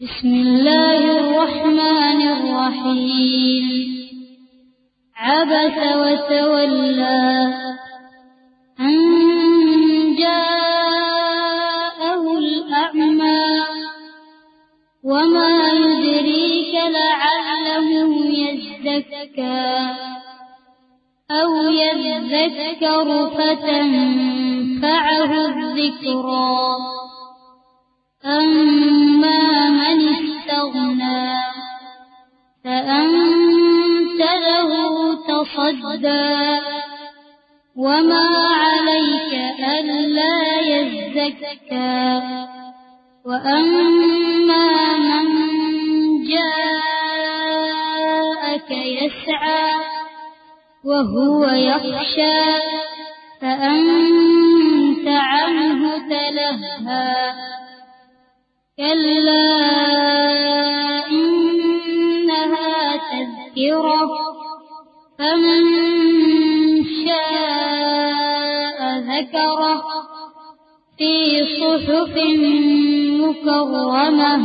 बिस्मिल्लाहिर्रहमानिर्रहीम। अबस वतवल्ला अन जाअहुल अअमा वमा युद्रीक लअल्लहु यज़्ज़क्का औ यज़्ज़क्करु फतंफ़अहु ज़िक्रा। अम्मा मन इस्तग़ना फअन्त लहु तसद्दा वमा अलैक अल्ला यज़्ज़क्का वअम्मा मन जाअक यस्आ वहुव यख्शा फअन्त अन्हु तलह्हा। कल्ला इन्नहा तज़किरह फमन शाअ ज़करह फी सुहुफ़िन मुकर्रमह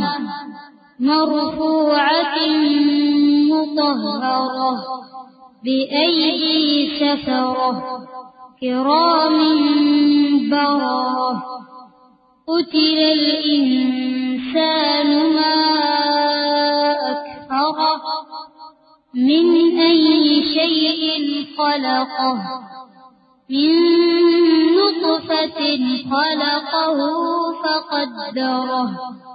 मरफ़ूअतिन मुतहहरह बिअयदि सफ़रह किरामिन बररह। क़ुतिलल इंसानु मा अक्फ़रह मिन अय्यि शैइन ख़लक़ह मिन नुत्फ़तिन ख़लक़हु फ़क़द्दरह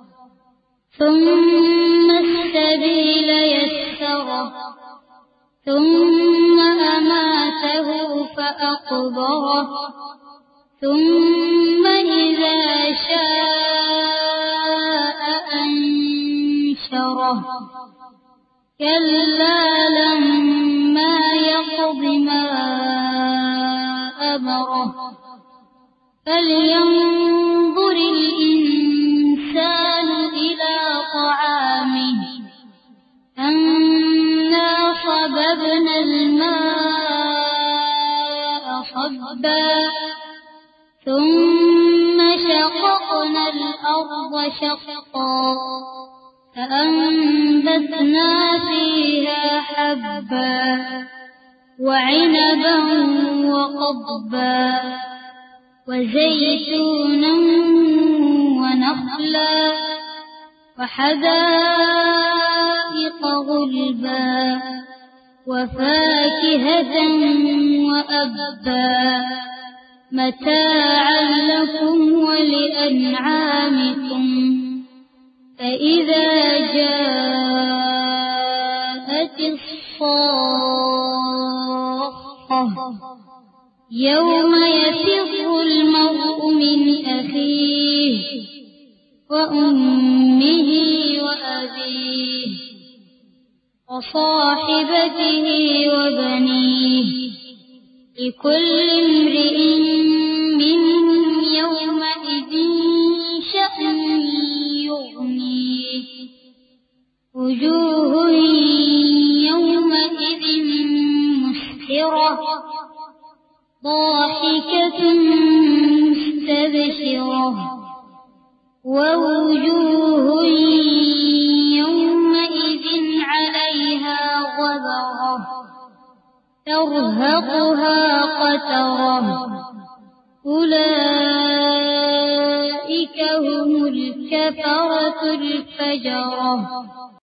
ثم السبيل يسره ثم أماته فأقبره ثم إذا شاء أنشره كلا لما يقض ما أمره فلينظر الإنسان إلى طعامه أنا صببنا الماء صبا ثم شققنا الأرض شقا فأنبتنا فيها حبا وعنبا وقضبا وزيتونا ونخلا وحدائق غلبا وفاكهة وأبا متاعا لكم ولأنعامكم فإذا جاءت الصاخة يوم يفر المرء من أخيه وأمه وأبيه وصاحبته وبنيه لكل امرئ منهم يومئذ شأن يغنيه وجوه يومئذ مسفرة ضاحكة مستبشرة ووجوه يومئذ عليها غبرة ترهقها قترة أولئك هم الكفرة الفجرة.